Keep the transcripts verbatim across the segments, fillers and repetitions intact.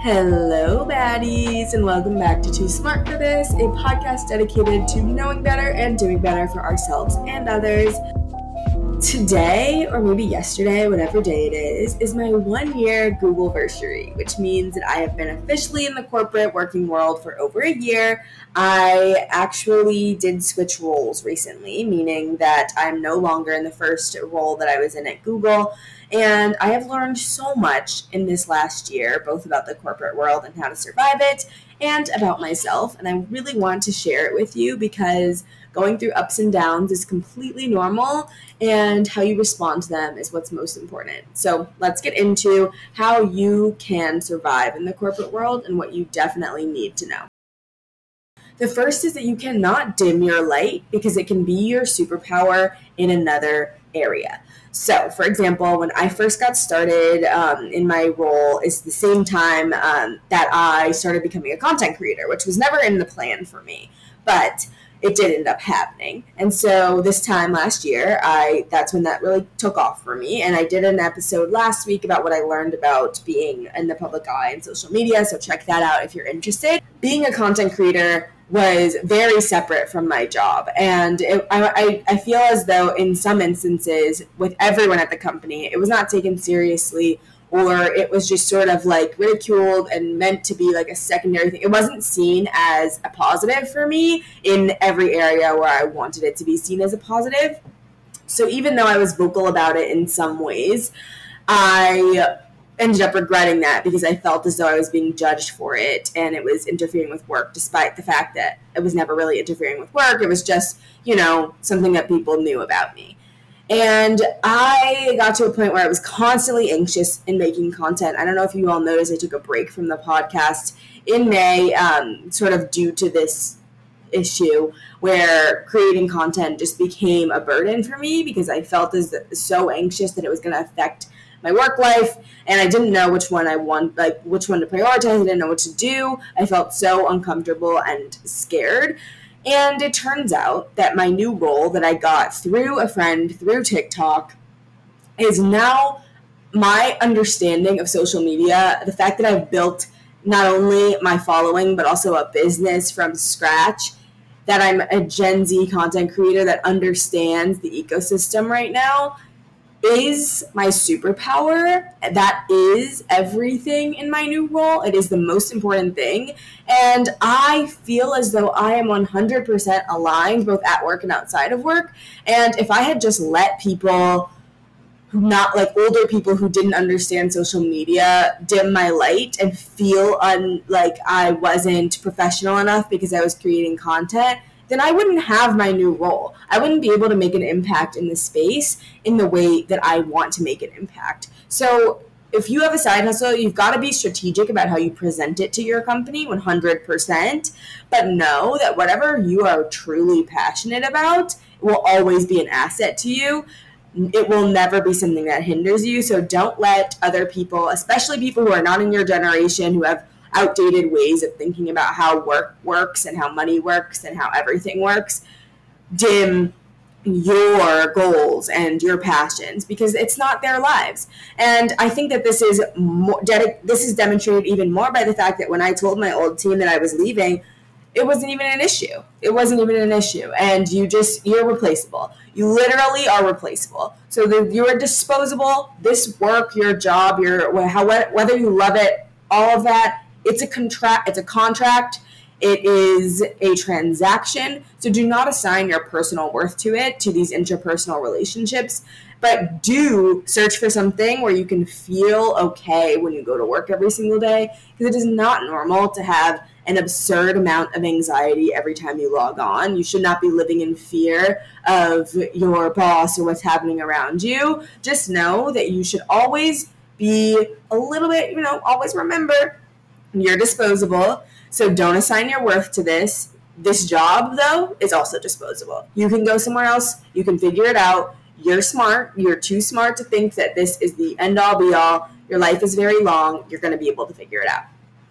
Hello, baddies, and welcome back to Too Smart for This, a podcast dedicated to knowing better and doing better for ourselves and others. Today, or maybe yesterday, whatever day it is, is my one-year Googleversary, which means that I have been officially in the corporate working world for over a year. I actually did switch roles recently, meaning that I'm no longer in the first role that I was in at Google. And I have learned so much in this last year, both about the corporate world and how to survive it, and about myself. And I really want to share it with you because going through ups and downs is completely normal, and how you respond to them is what's most important. So let's get into how you can survive in the corporate world and what you definitely need to know. The first is that you cannot dim your light because it can be your superpower in another area. So, for example, when I first got started um, in my role is the same time um, that I started becoming a content creator, which was never in the plan for me, but it did end up happening. And so this time last year, I that's when that really took off for me. And I did an episode last week about what I learned about being in the public eye and social media, so check that out if you're interested. Being a content creator was very separate from my job. And it, I, I feel as though in some instances with everyone at the company, it was not taken seriously, or it was just sort of like ridiculed and meant to be like a secondary thing. It wasn't seen as a positive for me in every area where I wanted it to be seen as a positive. So even though I was vocal about it in some ways, I ended up regretting that because I felt as though I was being judged for it and it was interfering with work, despite the fact that it was never really interfering with work. It was just, you know, something that people knew about me. And I got to a point where I was constantly anxious in making content. I don't know if you all noticed, I took a break from the podcast in May, um, sort of due to this issue where creating content just became a burden for me because I felt as so anxious that it was going to affect my work life, and I didn't know which one I want, like which one to prioritize. I didn't know what to do. I felt so uncomfortable and scared. And it turns out that my new role that I got through a friend, through TikTok, is now my understanding of social media, the fact that I've built not only my following, but also a business from scratch, that I'm a Gen Z content creator that understands the ecosystem right now, is my superpower. That is everything in my new role. It is the most important thing. And I feel as though I am one hundred percent aligned both at work and outside of work. And if I had just let people who not like older people who didn't understand social media dim my light and feel un, like I wasn't professional enough because I was creating content, then I wouldn't have my new role. I wouldn't be able to make an impact in this space in the way that I want to make an impact. So if you have a side hustle, you've got to be strategic about how you present it to your company, one hundred percent. But know that whatever you are truly passionate about will always be an asset to you. It will never be something that hinders you. So don't let other people, especially people who are not in your generation, who have outdated ways of thinking about how work works and how money works and how everything works, dim your goals and your passions, because it's not their lives. And I think that this is more dedic- this is demonstrated even more by the fact that when I told my old team that I was leaving, it wasn't even an issue. It wasn't even an issue. And you just, you're replaceable. You literally are replaceable. So that you're disposable. This work, your job, your how whether you love it, all of that, it's a contract. It's a contract. It is a transaction. So do not assign your personal worth to it, to these interpersonal relationships. But do search for something where you can feel okay when you go to work every single day, because it is not normal to have an absurd amount of anxiety every time you log on. You should not be living in fear of your boss or what's happening around you. Just know that you should always be a little bit, you know, always remember you're disposable. So don't assign your worth to this. This job, though, is also disposable. You can go somewhere else. You can figure it out. You're smart. You're too smart to think that this is the end-all, be-all. Your life is very long. You're going to be able to figure it out.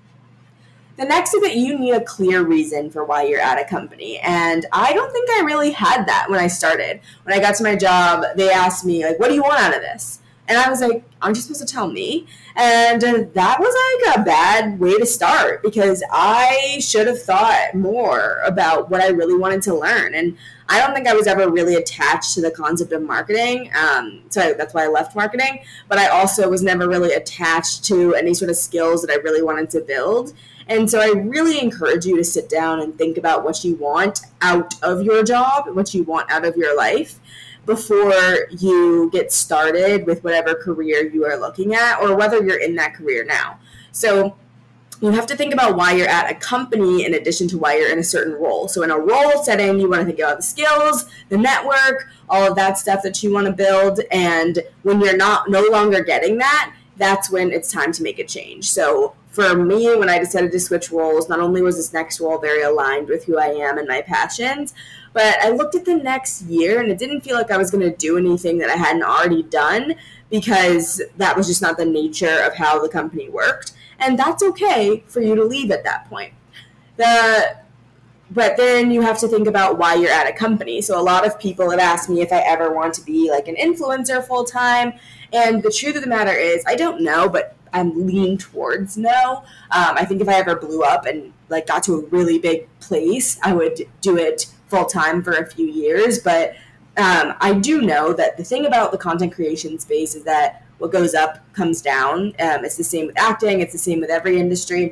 The next is that you need a clear reason for why you're at a company. And I don't think I really had that when I started. When I got to my job, they asked me, like, what do you want out of this? And I was like, aren't you supposed to tell me? And uh, that was like a bad way to start, because I should have thought more about what I really wanted to learn. And I don't think I was ever really attached to the concept of marketing. Um, so that's why I left marketing. But I also was never really attached to any sort of skills that I really wanted to build. And so I really encourage you to sit down and think about what you want out of your job, what you want out of your life, before you get started with whatever career you are looking at, or whether you're in that career now. So you have to think about why you're at a company in addition to why you're in a certain role. So in a role setting, you want to think about the skills, the network, all of that stuff that you want to build. And when you're not no longer getting that, that's when it's time to make a change. So for me, when I decided to switch roles, not only was this next role very aligned with who I am and my passions, but I looked at the next year and it didn't feel like I was going to do anything that I hadn't already done, because that was just not the nature of how the company worked. And that's okay for you to leave at that point. The But then you have to think about why you're at a company. So a lot of people have asked me if I ever want to be like an influencer full time. And the truth of the matter is, I don't know, but I'm leaning towards no. Um, I think if I ever blew up and like got to a really big place, I would do it full time for a few years. But um, I do know that the thing about the content creation space is that what goes up comes down. Um, it's the same with acting. It's the same with every industry.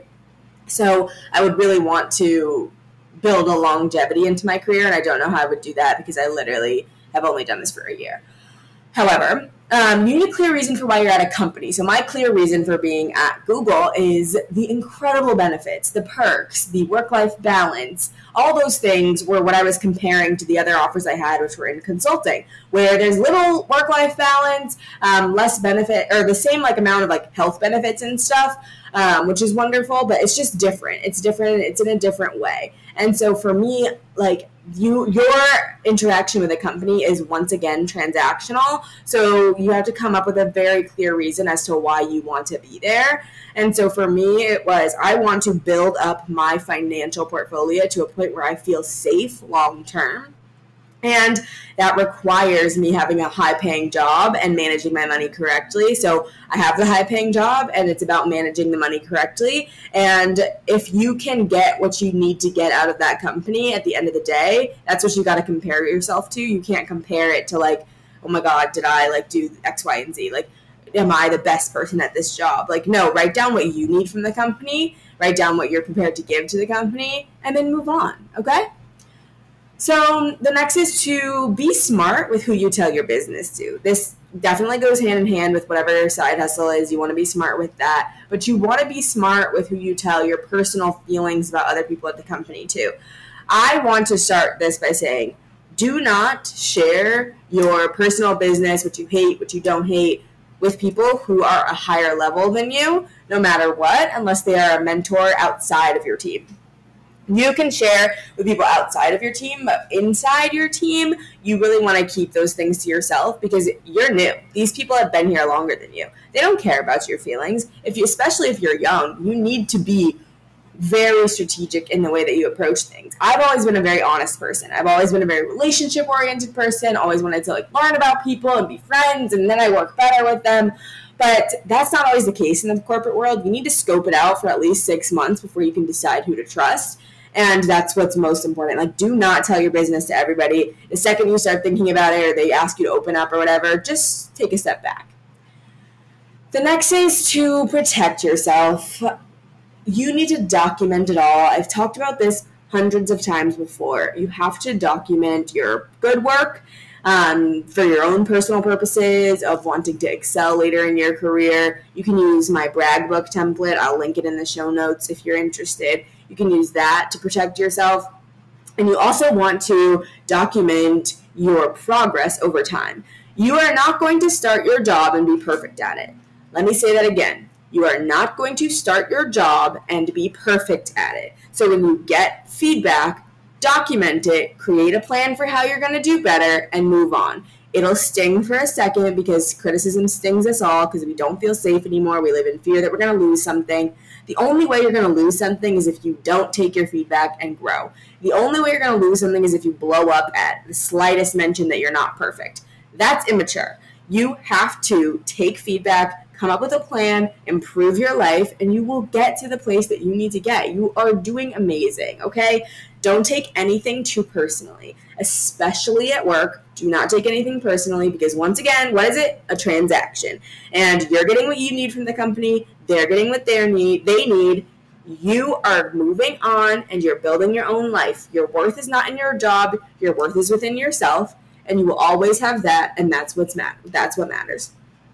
So I would really want to build a longevity into my career, and I don't know how I would do that because I literally have only done this for a year. However, um, you need a clear reason for why you're at a company. So my clear reason for being at Google is the incredible benefits, the perks, the work-life balance. All those things were what I was comparing to the other offers I had, which were in consulting, where there's little work-life balance, um, less benefit, or the same like amount of like health benefits and stuff, um, which is wonderful, but it's just different. It's different. It's in a different way. And so for me, like you, your interaction with a company is once again transactional. So you have to come up with a very clear reason as to why you want to be there. And so for me, it was, I want to build up my financial portfolio to a point where I feel safe long term. And that requires me having a high-paying job and managing my money correctly. So I have the high-paying job, and it's about managing the money correctly. And if you can get what you need to get out of that company at the end of the day, that's what you got to compare yourself to. You can't compare it to like, oh my God, did I like do X, Y, and Z? Like, am I the best person at this job? Like, no, write down what you need from the company, write down what you're prepared to give to the company, and then move on, okay? So the next is to be smart with who you tell your business to. This definitely goes hand in hand with whatever your side hustle is. You want to be smart with that, but you want to be smart with who you tell your personal feelings about other people at the company too. I want to start this by saying, do not share your personal business, what you hate, what you don't hate, with people who are a higher level than you, no matter what, unless they are a mentor outside of your team. You can share with people outside of your team, but inside your team, you really want to keep those things to yourself because you're new. These people have been here longer than you. They don't care about your feelings. If you, especially if you're young, you need to be very strategic in the way that you approach things. I've always been a very honest person. I've always been a very relationship-oriented person, always wanted to like learn about people and be friends, and then I work better with them. But that's not always the case in the corporate world. You need to scope it out for at least six months before you can decide who to trust. And that's what's most important. Like, do not tell your business to everybody. The second you start thinking about it or they ask you to open up or whatever, just take a step back. The next is to protect yourself. You need to document it all. I've talked about this hundreds of times before. You have to document your good work um, for your own personal purposes of wanting to excel later in your career. You can use my brag book template. I'll link it in the show notes if you're interested. You can use that to protect yourself. And you also want to document your progress over time. You are not going to start your job and be perfect at it. Let me say that again. You are not going to start your job and be perfect at it. So when you get feedback, document it, create a plan for how you're going to do better, and move on. It'll sting for a second because criticism stings us all because we don't feel safe anymore. We live in fear that we're going to lose something. The only way you're going to lose something is if you don't take your feedback and grow. The only way you're going to lose something is if you blow up at the slightest mention that you're not perfect. That's immature. You have to take feedback, come up with a plan, improve your life, and you will get to the place that you need to get. You are doing amazing, okay? Don't take anything too personally, especially at work. Do not take anything personally because, once again, what is it? A transaction. And you're getting what you need from the company. They're getting what they need. They need. You are moving on and you're building your own life. Your worth is not in your job. Your worth is within yourself, and you will always have that, and that's what's mat- that's what matters.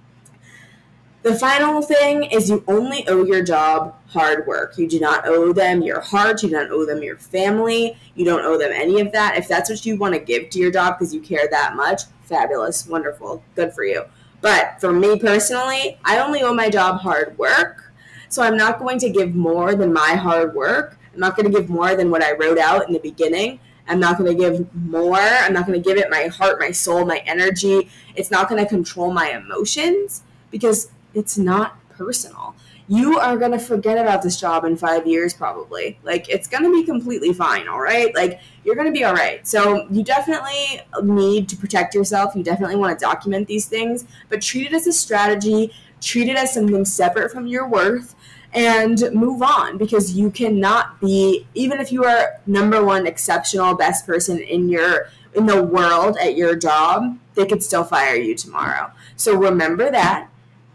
The final thing is you only owe your job hard work. You do not owe them your heart. You don't owe them your family. You don't owe them any of that. If that's what you want to give to your job because you care that much, fabulous, wonderful, good for you. But for me personally, I only owe my job hard work. So I'm not going to give more than my hard work. I'm not going to give more than what I wrote out in the beginning. I'm not going to give more. I'm not going to give it my heart, my soul, my energy. It's not going to control my emotions because it's not personal. You are going to forget about this job in five years probably. Like, it's going to be completely fine, all right? Like, you're going to be all right. So you definitely need to protect yourself. You definitely want to document these things, but treat it as a strategy. Treat it as something separate from your worth and move on, because you cannot be, even if you are number one exceptional best person in your in the world at your job, they could still fire you tomorrow. So remember that.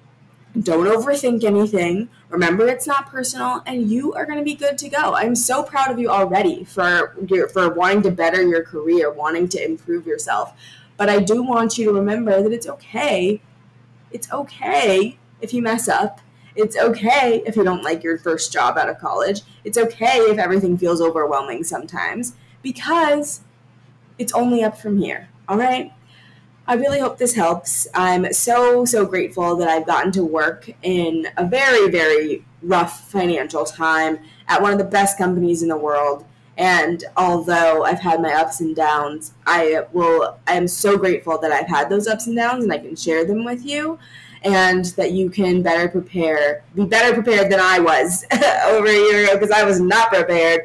Don't overthink anything. Remember, it's not personal, and you are going to be good to go. I'm so proud of you already for your, for wanting to better your career, wanting to improve yourself. But I do want you to remember that it's okay. It's okay if you mess up. It's okay if you don't like your first job out of college. It's okay if everything feels overwhelming sometimes, because it's only up from here. All right? I really hope this helps. I'm so, so grateful that I've gotten to work in a very, very rough financial time at one of the best companies in the world. And although I've had my ups and downs, I will, I am so grateful that I've had those ups and downs and I can share them with you, and that you can better prepare, be better prepared than I was over a year ago, because I was not prepared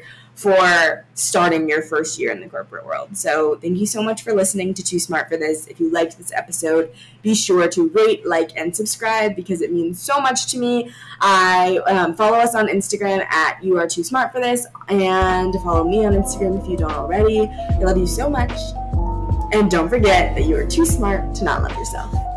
for starting your first year in the corporate world. So thank you so much for listening to Too Smart for This. If you liked this episode, be sure to rate, like, and subscribe, because it means so much to me. I um, follow us on Instagram at You Are Too Smart for This, and follow me on Instagram if you don't already. I love you so much. And don't forget that you are too smart to not love yourself.